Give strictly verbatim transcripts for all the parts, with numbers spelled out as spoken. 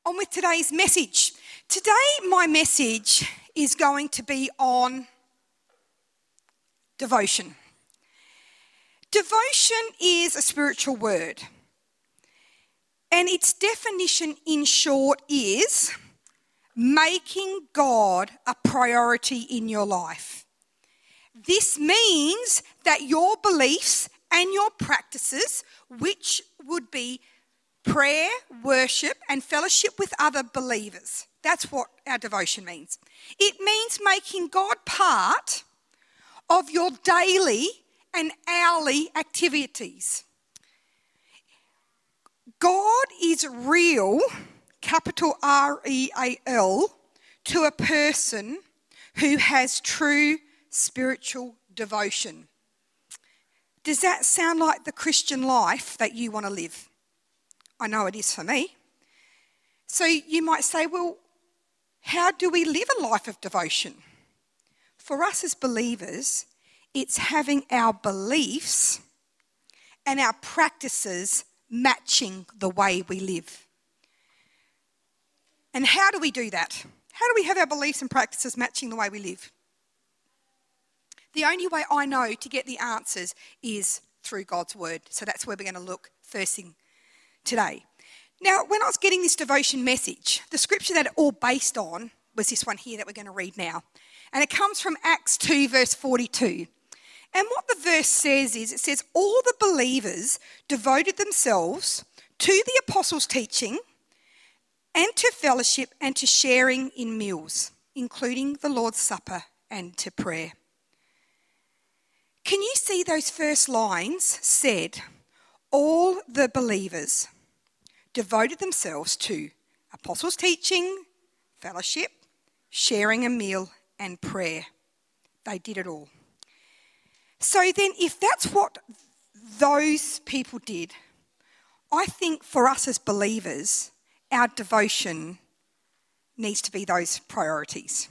On with today's message. Today, my message is going to be on devotion. Devotion is a spiritual word, and its definition in short is making God a priority in your life. This means that your beliefs and your practices, which would be prayer, worship, and fellowship with other believers. That's what our devotion means. It means making God part of your daily and hourly activities. God is real, capital R E A L, to a person who has true spiritual devotion. Does that sound like the Christian life that you want to live? I know it is for me. So you might say, well, how do we live a life of devotion? For us as believers, it's having our beliefs and our practices matching the way we live. And how do we do that? How do we have our beliefs and practices matching the way we live? The only way I know to get the answers is through God's word. So that's where we're going to look first thing today. Now, when I was getting this devotion message, the scripture that it all based on was this one here that we're going to read now. And it comes from Acts two, verse forty-two. And what the verse says is, it says, all the believers devoted themselves to the apostles' teaching and to fellowship and to sharing in meals, including the Lord's Supper and to prayer. Can you see those first lines said, all the believers devoted themselves to apostles' teaching, fellowship, sharing a meal, and prayer. They did it all. So then if that's what those people did, I think for us as believers, our devotion needs to be those priorities.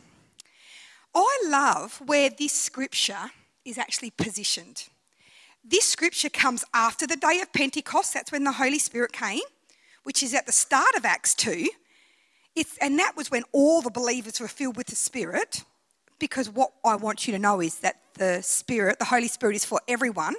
I love where this scripture is actually positioned. This scripture comes after the day of Pentecost. That's when the Holy Spirit came, which is at the start of Acts two. It's, and that was when all the believers were filled with the Spirit, because what I want you to know is that the Spirit, the Holy Spirit, is for everyone.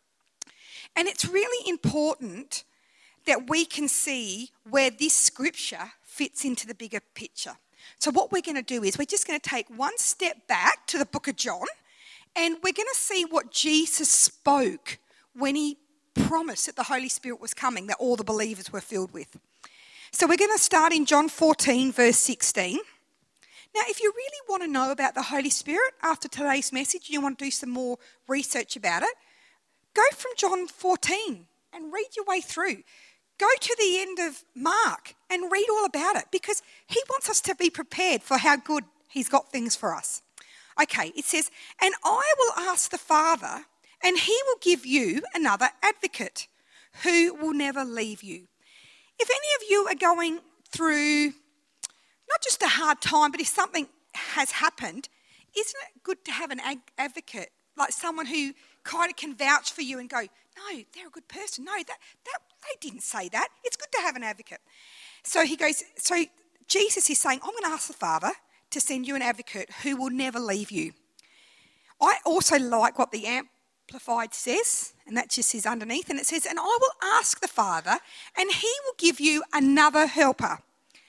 And it's really important that we can see where this scripture fits into the bigger picture. So what we're going to do is we're just going to take one step back to the book of John, and we're going to see what Jesus spoke when he promised that the Holy Spirit was coming, that all the believers were filled with. So we're going to start in John fourteen, verse sixteen. Now, if you really want to know about the Holy Spirit after today's message, you want to do some more research about it, go from John fourteen and read your way through. Go to the end of Mark and read all about it, because he wants us to be prepared for how good he's got things for us. Okay, it says, and I will ask the Father, and he will give you another advocate who will never leave you. If any of you are going through not just a hard time, but if something has happened, isn't it good to have an ag- advocate, like someone who kind of can vouch for you and go, no, they're a good person. No, that, that they didn't say that. It's good to have an advocate. So he goes, so Jesus is saying, I'm going to ask the Father to send you an advocate who will never leave you. I also like what the Amplified says, and that just says underneath, and it says, and I will ask the Father, and he will give you another helper.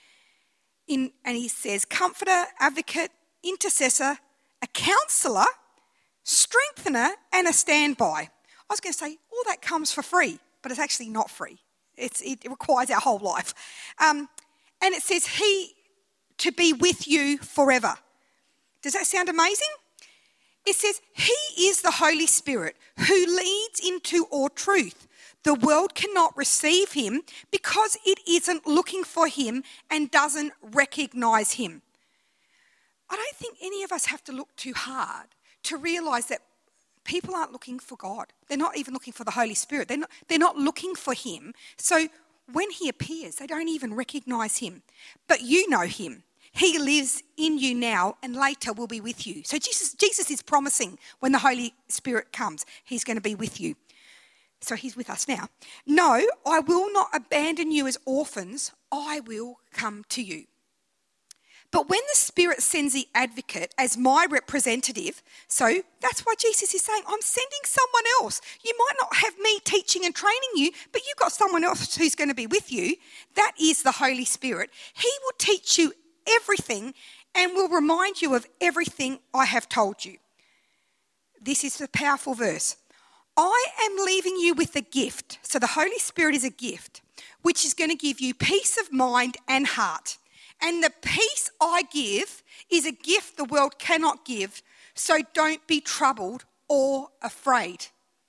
In, and he says, comforter, advocate, intercessor, a counsellor, strengthener, and a standby. I was going to say, all that comes for free, but it's actually not free. It's, it requires our whole life. Um, and it says, he to be with you forever. Does that sound amazing? It says, he is the Holy Spirit who leads into all truth. The world cannot receive him because it isn't looking for him and doesn't recognise him. I don't think any of us have to look too hard to realise that people aren't looking for God. They're not even looking for the Holy Spirit. They're not, they're not looking for him. So when he appears, they don't even recognise him. But you know him. He lives in you now and later will be with you. So Jesus, Jesus is promising when the Holy Spirit comes, he's going to be with you. So he's with us now. No, I will not abandon you as orphans. I will come to you. But when the Spirit sends the advocate as my representative, so that's why Jesus is saying, I'm sending someone else. You might not have me teaching and training you, but you've got someone else who's going to be with you. That is the Holy Spirit. He will teach you everything and will remind you of everything I have told you. This is the powerful verse. I am leaving you with a gift. So the Holy Spirit is a gift, which is going to give you peace of mind and heart. And the peace I give is a gift the world cannot give, so don't be troubled or afraid.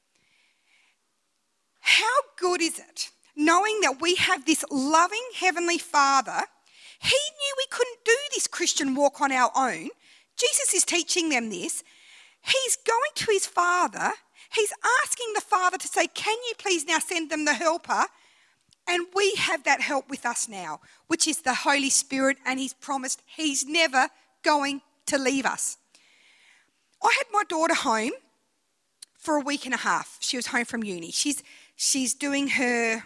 How good is it knowing that we have this loving Heavenly Father? He knew we couldn't do this Christian walk on our own. Jesus is teaching them this. He's going to his Father. He's asking the Father to say, can you please now send them the helper? And we have that help with us now, which is the Holy Spirit, and he's promised he's never going to leave us. I had my daughter home for a week and a half. She was home from uni. She's, she's doing her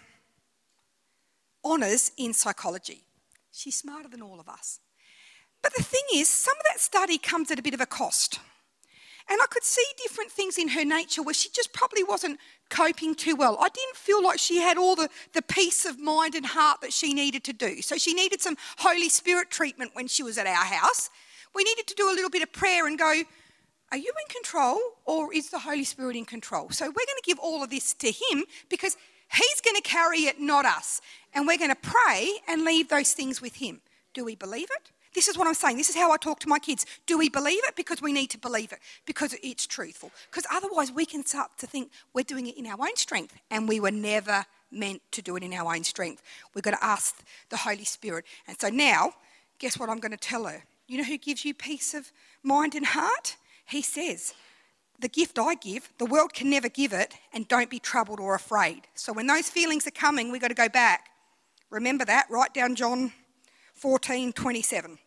honours in psychology. She's smarter than all of us. But the thing is, some of that study comes at a bit of a cost. And I could see different things in her nature where she just probably wasn't coping too well. I didn't feel like she had all the, the peace of mind and heart that she needed to do. So she needed some Holy Spirit treatment when she was at our house. We needed to do a little bit of prayer and go, are you in control or is the Holy Spirit in control? So we're going to give all of this to him because he's going to carry it, not us. And we're going to pray and leave those things with him. Do we believe it? This is what I'm saying. This is how I talk to my kids. Do we believe it? Because we need to believe it. Because it's truthful. Because otherwise we can start to think we're doing it in our own strength. And we were never meant to do it in our own strength. We've got to ask the Holy Spirit. And so now, guess what I'm going to tell her? You know who gives you peace of mind and heart? He says, the gift I give, the world can never give it, and don't be troubled or afraid. So when those feelings are coming, we've got to go back. Remember that. Write down John fourteen twenty-seven.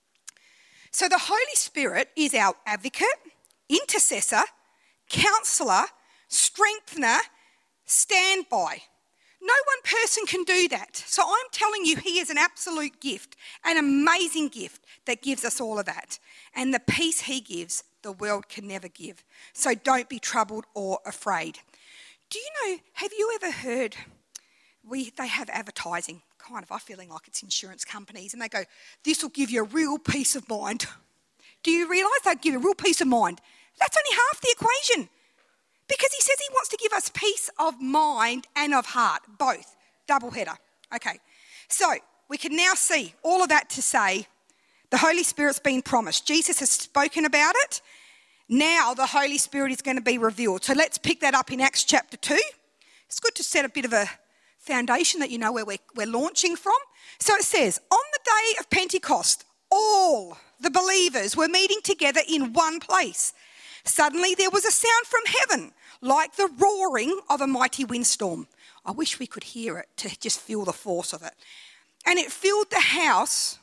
So the Holy Spirit is our advocate, intercessor, counsellor, strengthener, standby. No one person can do that. So I'm telling you, he is an absolute gift, an amazing gift that gives us all of that. And the peace he gives, the world can never give. So don't be troubled or afraid. Do you know, have you ever heard, we they have advertising, kind of, I'm feeling like it's insurance companies, and they go, this will give you a real peace of mind. Do you realise they give you a real peace of mind? That's only half the equation. Because he says he wants to give us peace of mind and of heart, both. Double header. Okay, so we can now see all of that to say the Holy Spirit's been promised. Jesus has spoken about it. Now the Holy Spirit is going to be revealed. So let's pick that up in Acts chapter two. It's good to set a bit of a foundation that you know where we're, we're launching from. So it says, on the day of Pentecost, all the believers were meeting together in one place. Suddenly there was a sound from heaven, like the roaring of a mighty windstorm. I wish we could hear it to just feel the force of it. And it filled the house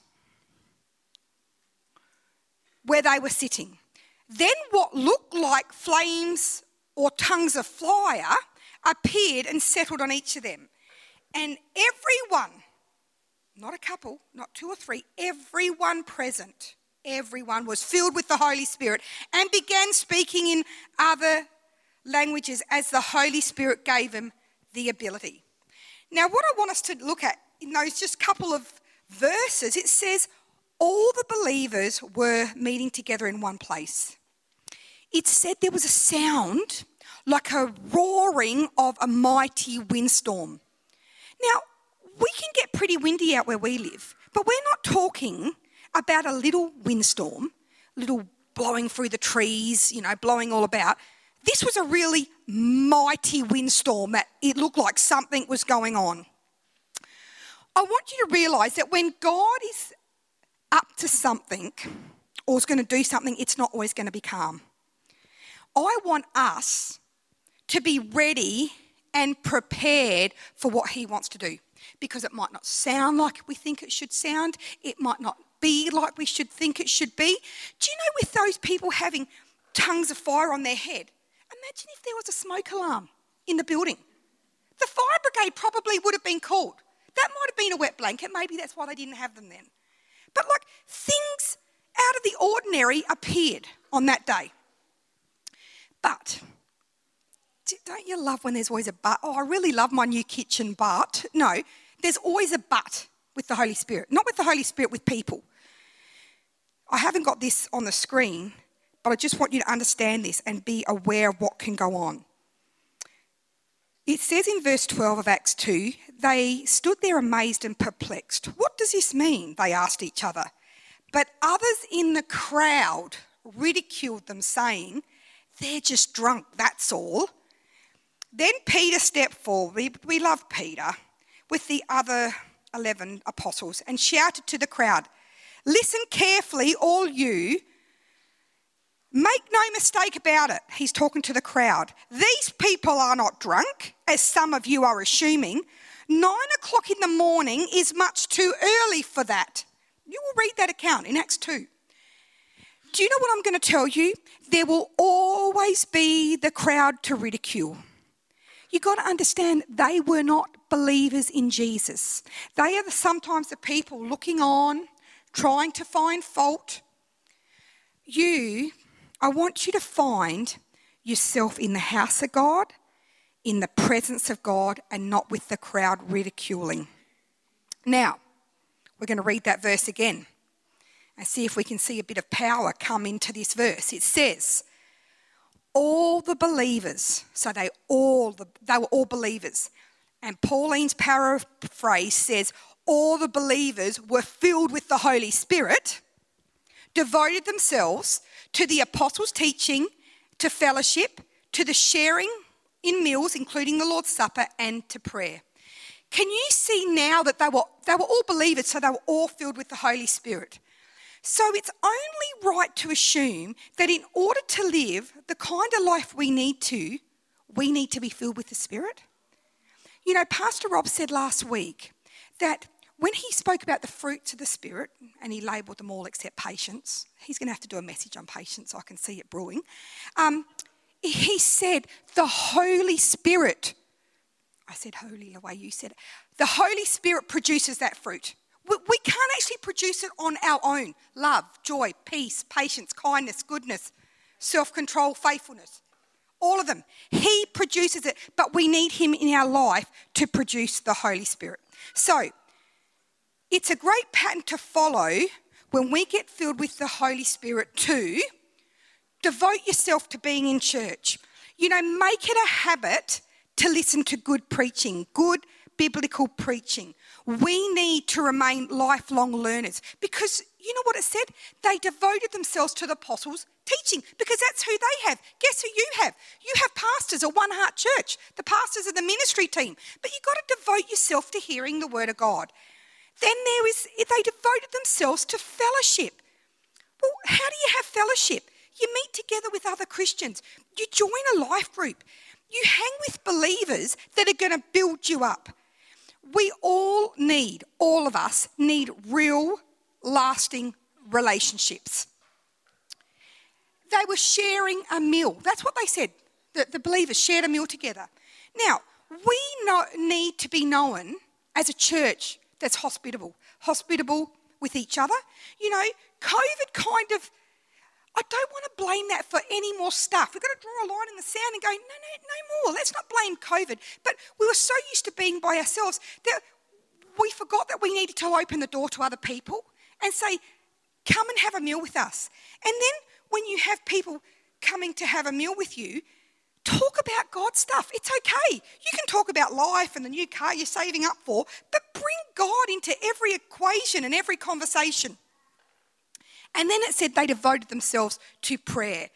where they were sitting. Then what looked like flames or tongues of fire appeared and settled on each of them. And everyone, not a couple, not two or three, everyone present, everyone was filled with the Holy Spirit and began speaking in other languages as the Holy Spirit gave them the ability. Now, what I want us to look at in those just couple of verses, it says all the believers were meeting together in one place. It said there was a sound like a roaring of a mighty windstorm. Now, we can get pretty windy out where we live, but we're not talking about a little windstorm, little blowing through the trees, you know, blowing all about. This was a really mighty windstorm that it looked like something was going on. I want you to realise that when God is up to something or is going to do something, it's not always going to be calm. I want us to be ready and prepared for what he wants to do, because it might not sound like we think it should sound. It might not be like we should think it should be. Do you know, with those people having tongues of fire on their head, imagine if there was a smoke alarm in the building. The fire brigade probably would have been called. That might have been a wet blanket. Maybe that's why they didn't have them then. But like things out of the ordinary appeared on that day. But don't you love when there's always a but? Oh, I really love my new kitchen, but no, there's always a but with the Holy Spirit. Not with the Holy Spirit, with people. I haven't got this on the screen, but I just want you to understand this and be aware of what can go on. It says in verse twelve of Acts two, they stood there amazed and perplexed. What does this mean? They asked each other. But others in the crowd ridiculed them, saying, they're just drunk, that's all. Then Peter stepped forward, we, we love Peter, with the other eleven apostles and shouted to the crowd, listen carefully, all you. Make no mistake about it. He's talking to the crowd. These people are not drunk, as some of you are assuming. Nine o'clock in the morning is much too early for that. You will read that account in Acts two. Do you know what I'm going to tell you? There will always be the crowd to ridicule. You've got to understand they were not believers in Jesus. They are the, sometimes the people looking on, trying to find fault. You, I want you to find yourself in the house of God, in the presence of God, and not with the crowd ridiculing. Now, we're going to read that verse again and see if we can see a bit of power come into this verse. It says, all the believers, so they all the, they were all believers. And Pauline's paraphrase says, all the believers were filled with the Holy Spirit, devoted themselves to the apostles' teaching, to fellowship, to the sharing in meals, including the Lord's Supper, and to prayer. Can you see now that they were they were all believers, so they were all filled with the Holy Spirit? So it's only right to assume that in order to live the kind of life we need to, we need to be filled with the Spirit. You know, Pastor Rob said last week that when he spoke about the fruits of the Spirit, and he labelled them all except patience, he's going to have to do a message on patience, so I can see it brewing. Um, he said the Holy Spirit, I said holy the way you said it, the Holy Spirit produces that fruit. We, we can't actually produce it on our own. Love, joy, peace, patience, kindness, goodness, self-control, faithfulness. All of them. He produces it, but we need him in our life to produce the Holy Spirit. So, it's a great pattern to follow when we get filled with the Holy Spirit to devote yourself to being in church. You know, make it a habit to listen to good preaching, good biblical preaching. We need to remain lifelong learners because you know what it said? They devoted themselves to the apostles' teaching because that's who they have. Guess who you have? You have pastors, a One Heart Church. The pastors are the ministry team. But you've got to devote yourself to hearing the word of God. Then there is, they devoted themselves to fellowship. Well, how do you have fellowship? You meet together with other Christians. You join a life group. You hang with believers that are going to build you up. We all need, all of us need real, lasting relationships. They were sharing a meal. That's what they said. The, the believers shared a meal together. Now, we know, need to be known as a church that's hospitable, hospitable with each other. You know, COVID kind of, I don't want to blame that for any more stuff. We've got to draw a line in the sand and go, no, no, no more. Let's not blame COVID. But we were so used to being by ourselves that we forgot that we needed to open the door to other people and say, come and have a meal with us. And then when you have people coming to have a meal with you, talk about God's stuff. It's okay. You can talk about life and the new car you're saving up for, but bring God into every equation and every conversation. And then it said they devoted themselves to prayer.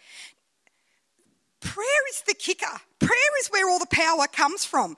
Prayer is the kicker. Prayer is where all the power comes from.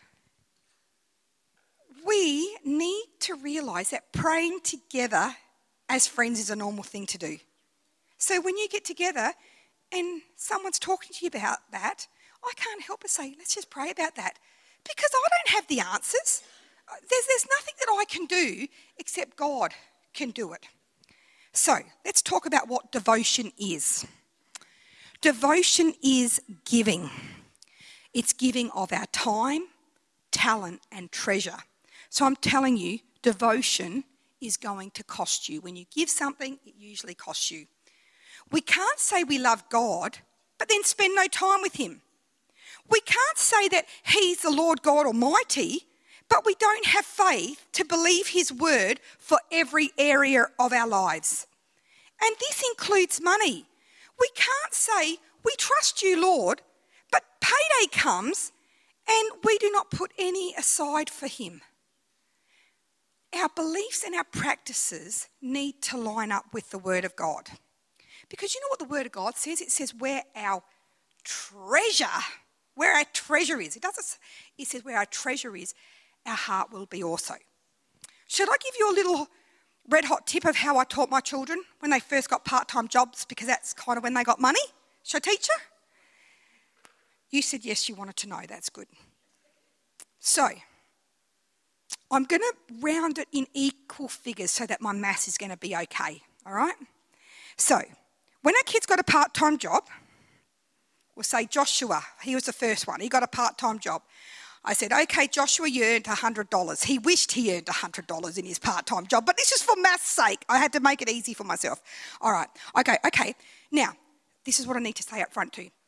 We need to realise that praying together as friends is a normal thing to do. So when you get together and someone's talking to you about that, I can't help but say, let's just pray about that. Because I don't have the answers. There's, there's nothing that I can do except God can do it. So let's talk about what devotion is. Devotion is giving. It's giving of our time, talent and treasure. So I'm telling you, devotion is going to cost you. When you give something, it usually costs you. We can't say we love God, but then spend no time with him. We can't say that he's the Lord God Almighty, but we don't have faith to believe his word for every area of our lives. And this includes money. We can't say, we trust you, Lord, but payday comes and we do not put any aside for him. Our beliefs and our practices need to line up with the word of God. Because you know what the word of God says? It says where our treasure, where our treasure is. It doesn't. It says where our treasure is, our heart will be also. Should I give you a little red hot tip of how I taught my children when they first got part-time jobs, because that's kind of when they got money? Should I teach you? You said yes, you wanted to know. That's good. So, I'm going to round it in equal figures so that my maths is going to be okay, all right? So, when our kids got a part-time job, we'll say Joshua, he was the first one, he got a part-time job. I said, okay, Joshua, you earned one hundred dollars. He wished he earned one hundred dollars in his part-time job, but this is for math's sake. I had to make it easy for myself. All right, okay, okay. Now, this is what I need to say up front too.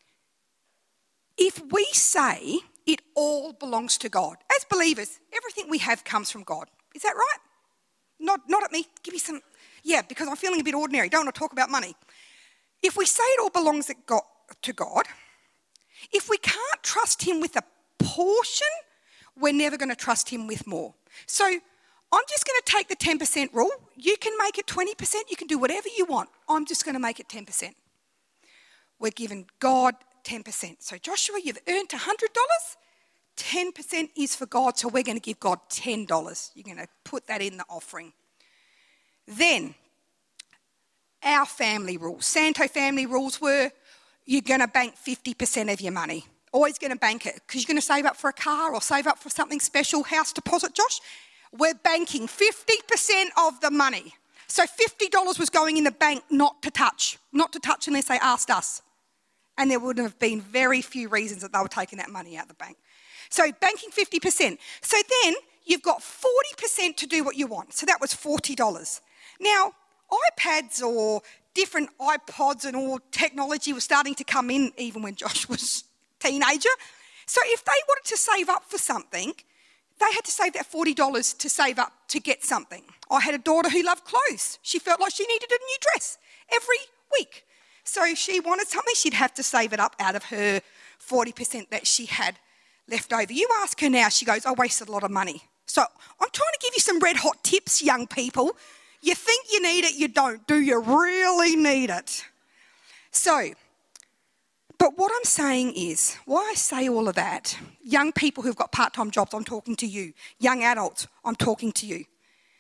If we say it all belongs to God, as believers, everything we have comes from God. Is that right? Not, not at me. Give me some... Yeah, because I'm feeling a bit ordinary. Don't want to talk about money. If we say it all belongs to God, if we can't trust him with a portion, we're never going to trust him with more. So I'm just going to take the ten percent rule. You can make it twenty percent. You can do whatever you want. I'm just going to make it ten percent. We're giving God ten percent. So Joshua, you've earned one hundred dollars. ten percent is for God, so we're going to give God ten dollars. You're going to put that in the offering. Then, our family rules, Santo family rules were you're going to bank fifty percent of your money. Always going to bank it because you're going to save up for a car or save up for something special, house deposit, Josh. We're banking fifty percent of the money. So fifty dollars was going in the bank not to touch, not to touch unless they asked us. And there would have been very few reasons that they were taking that money out of the bank. So banking fifty percent. So then you've got forty percent to do what you want. So that was forty dollars. Now, iPads or different iPods and all technology was starting to come in even when Josh was a teenager. So if they wanted to save up for something, they had to save that forty dollars to save up to get something. I had a daughter who loved clothes. She felt like she needed a new dress every week. So if she wanted something, she'd have to save it up out of her forty percent that she had left over. You ask her now, she goes, I wasted a lot of money. So I'm trying to give you some red hot tips, young people. You think you need it, you don't. Do you really need it? So, but what I'm saying is, why I say all of that, young people who've got part-time jobs, I'm talking to you. Young adults, I'm talking to you.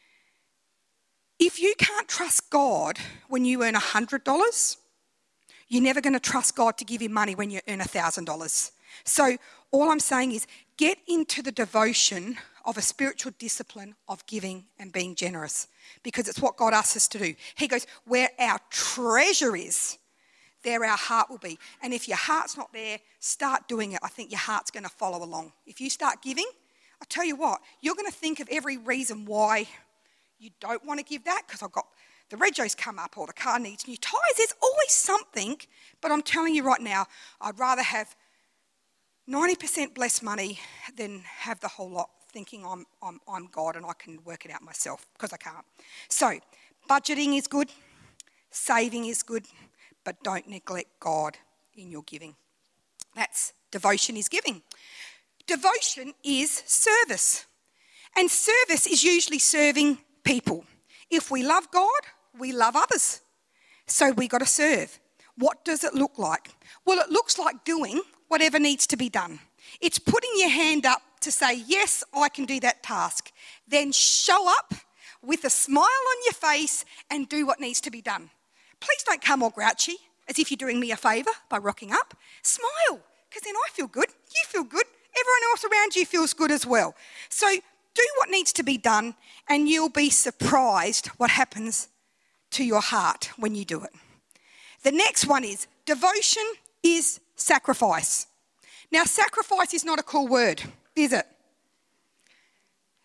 If you can't trust God when you earn one hundred dollars, you're never going to trust God to give you money when you earn one thousand dollars. So all I'm saying is get into the devotion of a spiritual discipline of giving and being generous, because it's what God asks us to do. He goes, where our treasure is, there our heart will be. And if your heart's not there, start doing it. I think your heart's going to follow along. If you start giving, I'll tell you what, you're going to think of every reason why you don't want to give that, because I've got the rego's come up or the car needs new tyres. There's always something, but I'm telling you right now, I'd rather have ninety percent blessed money than have the whole lot thinking I'm, I'm, I'm God and I can work it out myself, because I can't. So budgeting is good, saving is good, but don't neglect God in your giving. That's devotion is giving. Devotion is service. And service is usually serving people. If we love God, we love others. So we got to serve. What does it look like? Well, it looks like doing whatever needs to be done. It's putting your hand up to say, yes, I can do that task. Then show up with a smile on your face and do what needs to be done. Please don't come all grouchy, as if you're doing me a favour by rocking up. Smile, because then I feel good, you feel good, everyone else around you feels good as well. So do what needs to be done, and you'll be surprised what happens to your heart when you do it. The next one is devotion is sacrifice. Now, sacrifice is not a cool word, is it?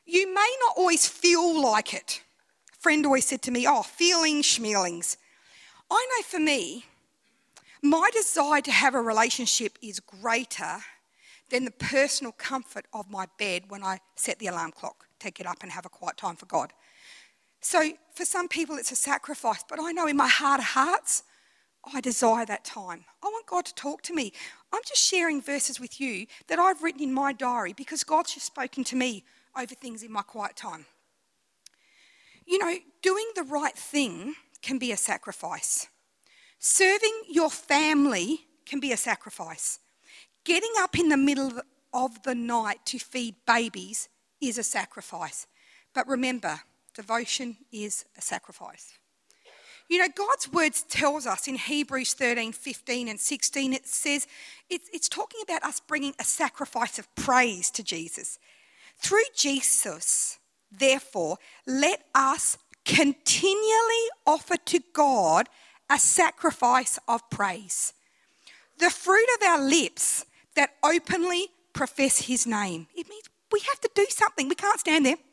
You may not always feel like it. A friend always said to me, oh, feelings, schmealings. I know for me, my desire to have a relationship is greater than the personal comfort of my bed when I set the alarm clock to get up and have a quiet time for God. So for some people it's a sacrifice, but I know in my heart of hearts, I desire that time. I want God to talk to me. I'm just sharing verses with you that I've written in my diary because God's just spoken to me over things in my quiet time. You know, doing the right thing can be a sacrifice. Serving your family can be a sacrifice. Getting up in the middle of the night to feed babies is a sacrifice. But remember, devotion is a sacrifice. You know, God's words tells us in Hebrews thirteen, fifteen and sixteen, it says, it's, it's talking about us bringing a sacrifice of praise to Jesus. Through Jesus, therefore, let us continually offer to God a sacrifice of praise, the fruit of our lips that openly profess his name. It means we have to do something. We can't stand there.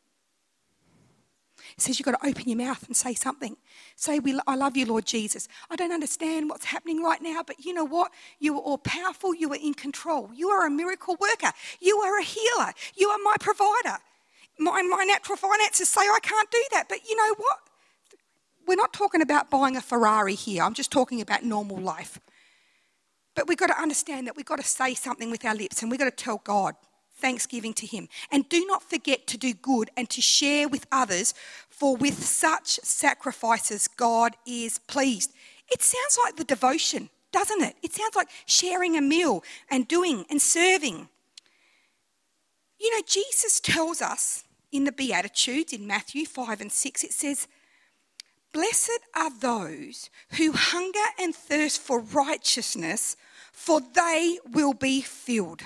It says you've got to open your mouth and say something. Say, we, I love you, Lord Jesus. I don't understand what's happening right now, but you know what? You are all powerful. You are in control. You are a miracle worker. You are a healer. You are my provider. My, my natural finances say I can't do that, but you know what? We're not talking about buying a Ferrari here. I'm just talking about normal life. But we've got to understand that we've got to say something with our lips and we've got to tell God, thanksgiving to him. And do not forget to do good and to share with others, for with such sacrifices God is pleased. It sounds like the devotion, doesn't it? It sounds like sharing a meal and doing and serving. You know, Jesus tells us in the Beatitudes in Matthew five and six, it says, blessed are those who hunger and thirst for righteousness, for they will be filled.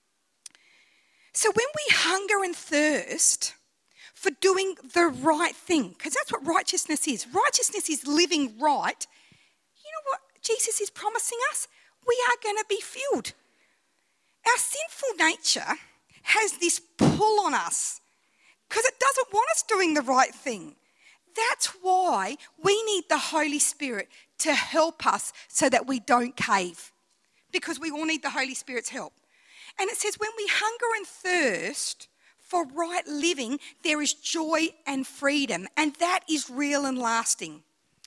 So when we hunger and thirst for doing the right thing, because that's what righteousness is. Righteousness is living right. You know what Jesus is promising us? We are going to be filled. Our sinful nature has this pull on us because it doesn't want us doing the right thing. That's why we need the Holy Spirit to help us so that we don't cave, because we all need the Holy Spirit's help. And it says when we hunger and thirst for right living, there is joy and freedom, and that is real and lasting.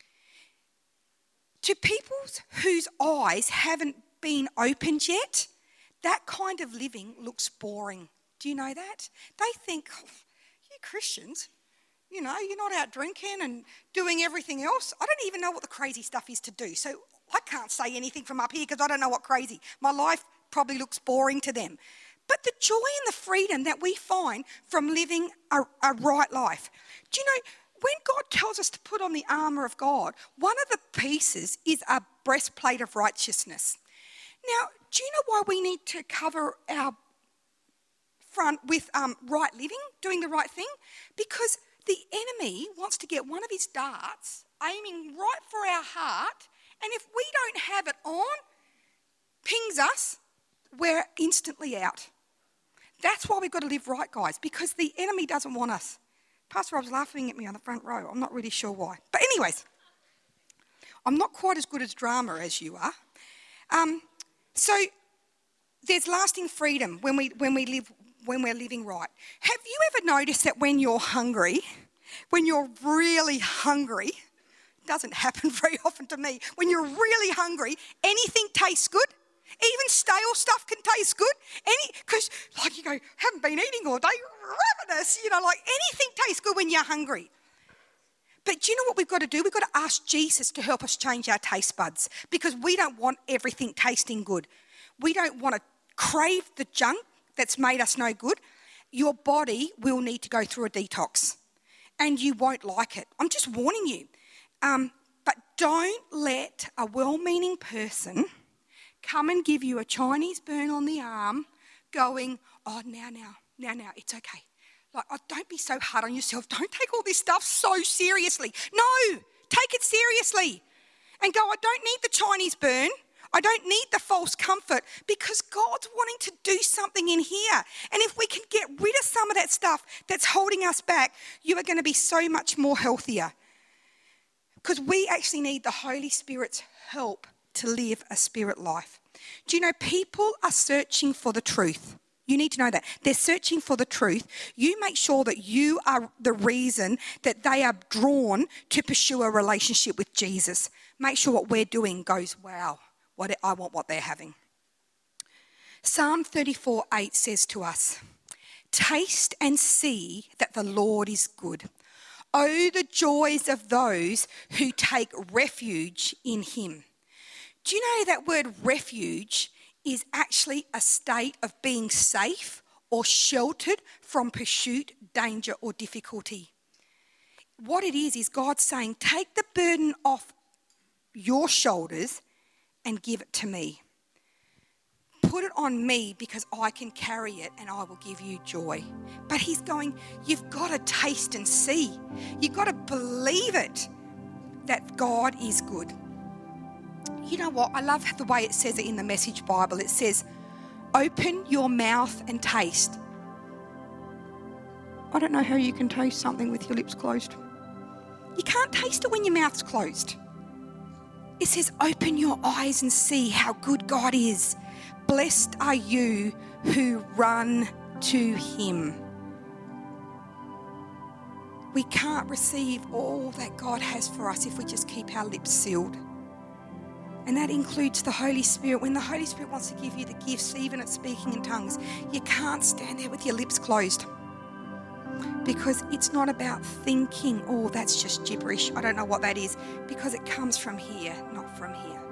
To people whose eyes haven't been opened yet, that kind of living looks boring. Do you know that? They think, oh, you Christians, you know, you're not out drinking and doing everything else. I don't even know what the crazy stuff is to do. So I can't say anything from up here because I don't know what crazy. My life probably looks boring to them. But the joy and the freedom that we find from living a, a right life. Do you know, when God tells us to put on the armour of God, one of the pieces is a breastplate of righteousness. Now, do you know why we need to cover our front with um, right living, doing the right thing? Because the enemy wants to get one of his darts aiming right for our heart, and if we don't have it on, pings us, we're instantly out. That's why we've got to live right, guys, because the enemy doesn't want us. Pastor Rob's laughing at me on the front row. I'm not really sure why. But anyways, I'm not quite as good as drama as you are. Um, so there's lasting freedom when we when we live when we're living right. Have you ever noticed that when you're hungry, when you're really hungry, doesn't happen very often to me, when you're really hungry, anything tastes good? Even stale stuff can taste good. Any, because like you go, haven't been eating all day, ravenous, you know, like anything tastes good when you're hungry. But do you know what we've got to do? We've got to ask Jesus to help us change our taste buds, because we don't want everything tasting good. We don't want to crave the junk that's made us no good. Your body will need to go through a detox and you won't like it. I'm just warning you. Um, but don't let a well-meaning person come and give you a Chinese burn on the arm going, oh, now, now, now, now, it's okay. Like, oh, don't be so hard on yourself. Don't take all this stuff so seriously. No, take it seriously. And go, I don't need the Chinese burn. I don't need the false comfort because God's wanting to do something in here. And if we can get rid of some of that stuff that's holding us back, you are going to be so much more healthier. Because we actually need the Holy Spirit's help to live a spirit life. Do you know, people are searching for the truth. You need to know that. They're searching for the truth. You make sure that you are the reason that they are drawn to pursue a relationship with Jesus. Make sure what we're doing goes, wow. What I want what they're having. Psalm thirty-four eight says to us, taste and see that the Lord is good. Oh, the joys of those who take refuge in him. Do you know that word refuge is actually a state of being safe or sheltered from pursuit, danger or difficulty? What it is, is God saying, take the burden off your shoulders and give it to me. Put it on me because I can carry it and I will give you joy. But he's going, you've got to taste and see. You've got to believe it that God is good. You know what? I love the way it says it in the Message Bible. It says, open your mouth and taste. I don't know how you can taste something with your lips closed. You can't taste it when your mouth's closed. It says, open your eyes and see how good God is. Blessed are you who run to him. We can't receive all that God has for us if we just keep our lips sealed. And that includes the Holy Spirit. When the Holy Spirit wants to give you the gifts, even at speaking in tongues, you can't stand there with your lips closed. Because it's not about thinking, oh, that's just gibberish. I don't know what that is. Because it comes from here, not from here.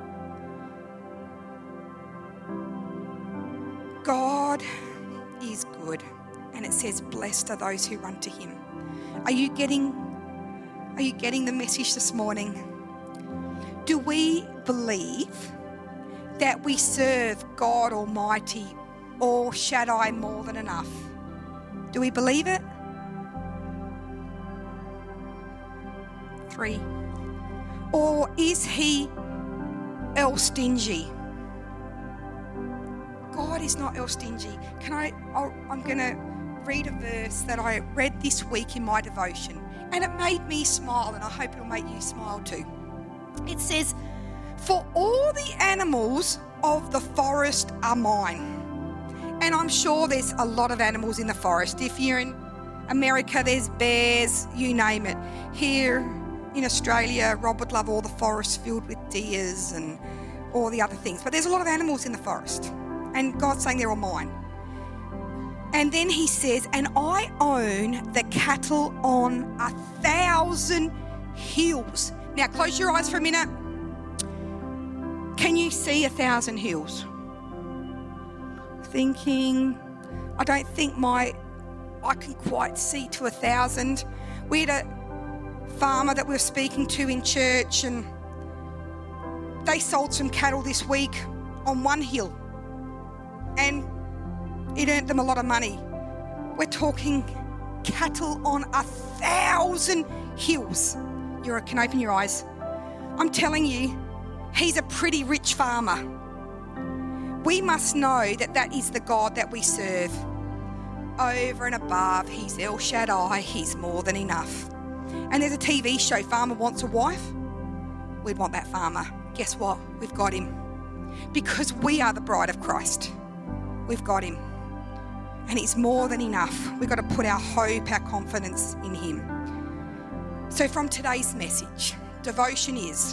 God is good. And it says, blessed are those who run to him. Are you getting, are you getting the message this morning? Do we believe that we serve God Almighty, or Shaddai more than enough? Do we believe it? Three. Or is he El Stingy? God is not El Stingy. Can I, I'll, I'm going to read a verse that I read this week in my devotion. And it made me smile, and I hope it'll make you smile too. It says, for all the animals of the forest are mine. And I'm sure there's a lot of animals in the forest. If you're in America, there's bears, you name it. Here in Australia, Rob would love all the forests filled with deers and all the other things. But there's a lot of animals in the forest. And God's saying they're all mine. And then he says, and I own the cattle on a thousand hills. Now close your eyes for a minute. Can you see a thousand hills? Thinking, I don't think my, I can quite see to a thousand. We had a farmer that we were speaking to in church, and they sold some cattle this week on one hill, and it earned them a lot of money. We're talking cattle on a thousand hills. You can open your eyes. I'm telling you, he's a pretty rich farmer. We must know that that is the God that we serve. Over and above, he's El Shaddai, he's more than enough. And there's a T V show, Farmer Wants a Wife. We'd want that farmer. Guess what? We've got him. Because we are the bride of Christ. We've got him. And he's more than enough. We've got to put our hope, our confidence in him. So from today's message, devotion is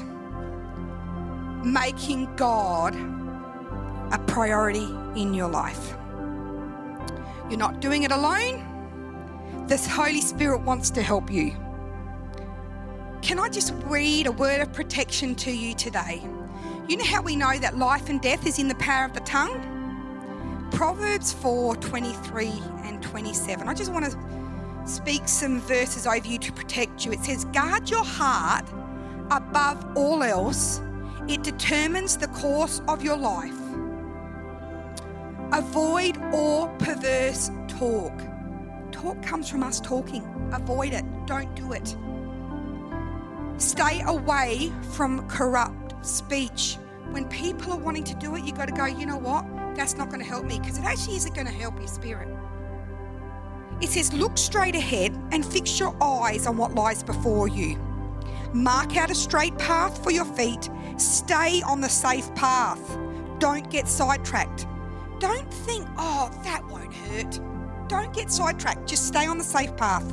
making God a priority in your life. You're not doing it alone. The Holy Spirit wants to help you. Can I just read a word of protection to you today? You know how we know that life and death is in the power of the tongue? Proverbs four, twenty-three and twenty-seven. I just want to speak some verses over you to protect you. It says, guard your heart above all else. It determines the course of your life. Avoid all perverse talk. Talk comes from us talking. Avoid it. Don't do it. Stay away from corrupt speech, when people are wanting to do it, you've got to go, you know what? That's not going to help me, because it actually isn't going to help your spirit. It says, look straight ahead and fix your eyes on what lies before you. Mark out a straight path for your feet. Stay on the safe path. Don't get sidetracked. Don't think, oh, that won't hurt. Don't get sidetracked. Just stay on the safe path.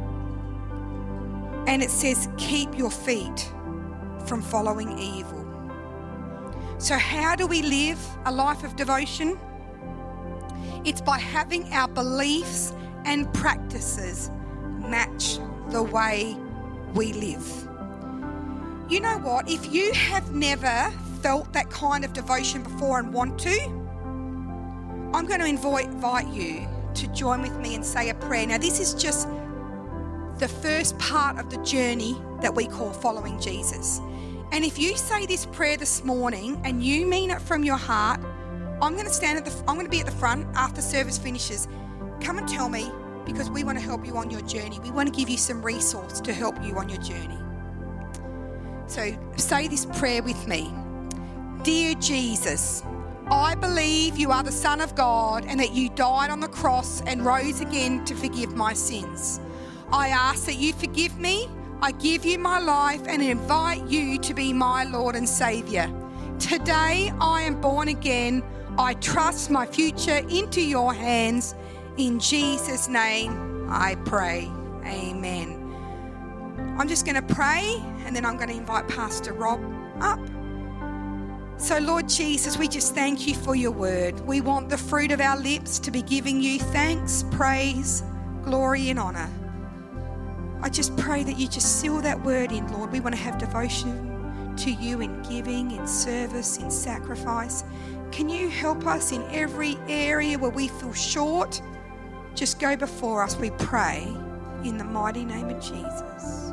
And it says, keep your feet from following evil. So how do we live a life of devotion? It's by having our beliefs and practices match the way we live. You know what? If you have never felt that kind of devotion before and want to, I'm going to invite, invite you to join with me and say a prayer. Now, this is just the first part of the journey that we call following Jesus. And if you say this prayer this morning and you mean it from your heart, I'm going to stand at the I'm going to be at the front after service finishes. Come and tell me, because we want to help you on your journey. We want to give you some resource to help you on your journey. So say this prayer with me. Dear Jesus, I believe you are the Son of God and that you died on the cross and rose again to forgive my sins. I ask that you forgive me. I give you my life and invite you to be my Lord and Saviour. Today I am born again. I trust my future into your hands. In Jesus' name I pray. Amen. I'm just going to pray and then I'm going to invite Pastor Rob up. So Lord Jesus, we just thank you for your word. We want the fruit of our lips to be giving you thanks, praise, glory and honour. I just pray that you just seal that word in, Lord. We want to have devotion to you in giving, in service, in sacrifice. Can you help us in every area where we feel short? Just go before us, we pray, in the mighty name of Jesus.